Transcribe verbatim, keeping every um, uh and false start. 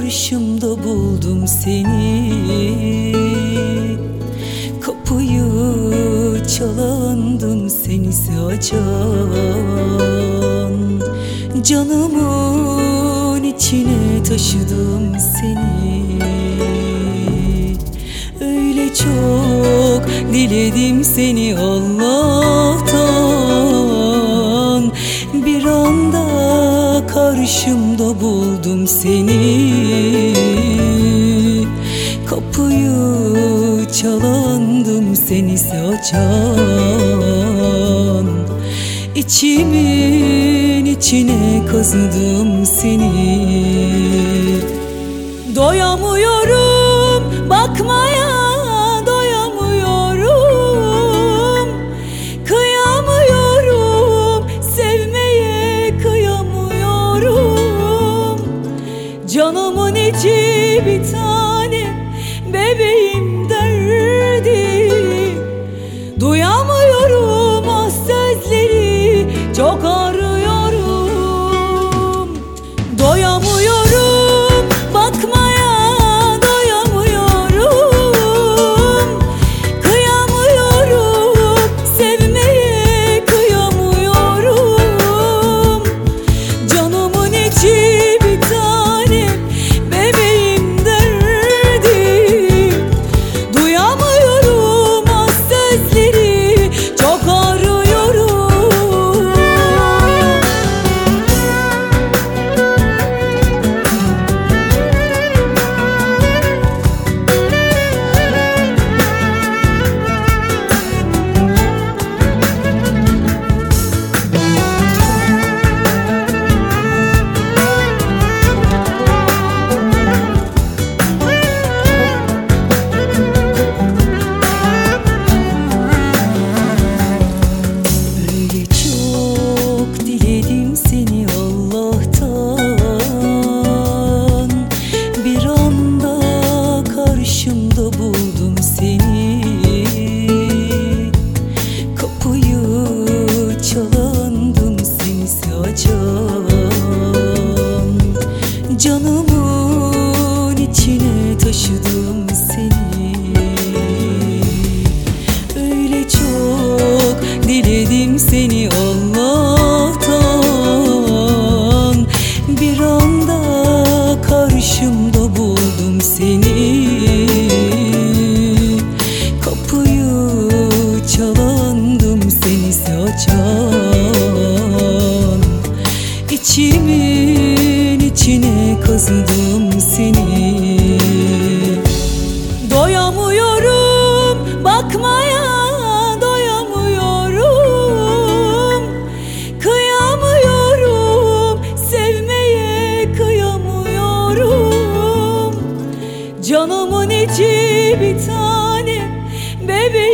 karşımda buldum seni. Kapıyı çalandım senisi açan. Canımın içine taşıdım seni. Öyle çok diledim seni Allah'tan, bir anda karşımda buldum seni. Kapıyı çalandım senisi açan. İçimin içine kazıdım seni. Doyamıyorum bakmaya, doyamıyorum. Kıyamıyorum sevmeye, kıyamıyorum. Canımın içi bir tane bebeğim derdi. Duyamıyorum o sözleri, çok arıyorum. Doyamıyorum bakmaya, doyamıyorum. Kıyamıyorum sevmeye, kıyamıyorum. Canımın içi bir tane bebeğim derdi. Duyamıyorum o sözleri, çok arıyorum. Canımın içine taşıdım seni. Öyle çok diledim seni Allah'tan, bir anda karşımda buldum seni. Kapıyı çalandım senisi açan. İçimin içine kazıdım seni. Doyamıyorum bakmaya, doyamıyorum. Kıyamıyorum sevmeye, kıyamıyorum. Canımın içi bir tane bebeğim